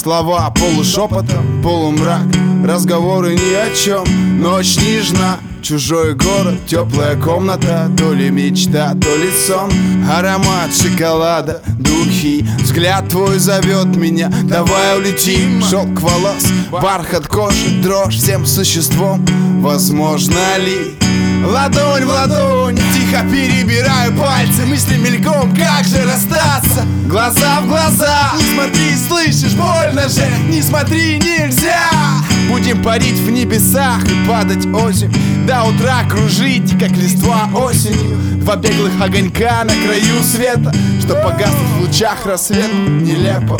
Слова полушепотом, полумрак, разговоры ни о чем. Ночь нежна, чужой город, теплая комната. То ли мечта, то ли сон. Аромат шоколада, духи. Взгляд твой зовет меня, давай улетим. Шелк волос, бархат кожи, дрожь всем существом. Возможно ли? Ладонь в ладонь, тихо перебираю пальцы, мысли мельком, как же расстаться? Глаза в глаза, не смотри, слышишь, больно же, не смотри, нельзя. Будем парить в небесах и падать озимь, до утра кружить, как листва осенью. Два беглых огонька на краю света, что погаснут в лучах рассвета. Нелепо.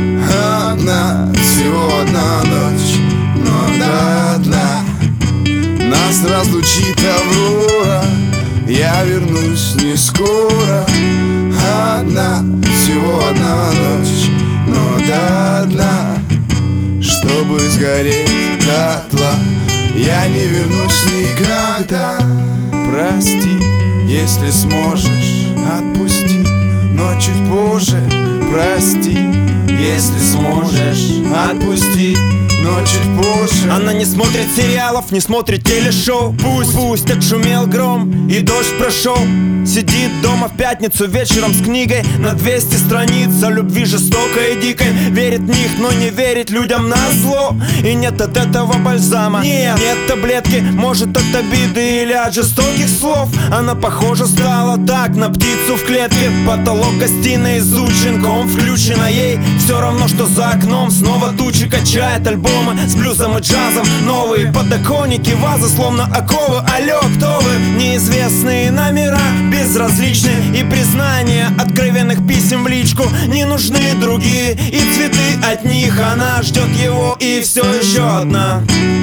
Одна, всего одна ночь, но до дна нас разлучит аврора. Я вернусь не скоро. Одна, всего одна ночь, но до дна, чтобы сгореть дотла. Я не вернусь никогда. Прости, если сможешь, отпусти, но чуть позже. Прости, если сможешь, отпусти, но чуть позже. Она не смотрит сериалов, не смотрит телешоу. Пусть отшумел гром и дождь прошел. Сидит дома в пятницу вечером с книгой на 200 страниц о любви жестокой и дикой. Верит в них, но не верит людям на зло. И нет от этого бальзама, нет таблетки, может от обиды или от жестоких слов. Она похожа стала так на птицу в клетке. Потолок гостиной изучен, ком включена. Ей все равно, что за окном снова тучи. Качает альбомы с блюзом и джазом. Новые подоконники, вазы словно оковы. Алло, кто вы? Неизвестные номера, безразличны, и признания откровенных писем в личку не нужны другие, и цветы от них. Она ждет его, и все еще одна.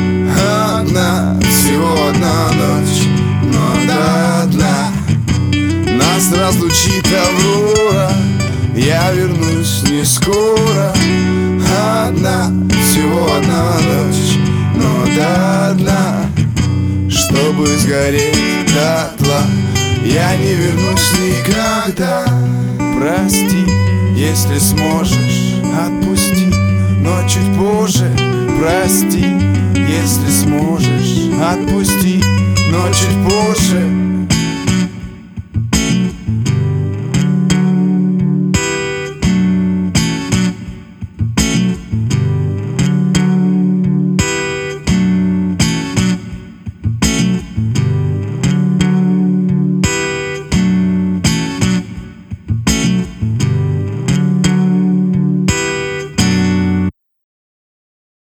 Одна, всего одна ночь, но до дна нас разлучит аврора. Я вернусь не скоро. Одна, всего одна ночь, но до дна, чтобы сгореть дотла. Я не вернусь никогда. Прости, если сможешь, отпусти, но чуть позже. Прости, если сможешь, отпусти, но чуть позже.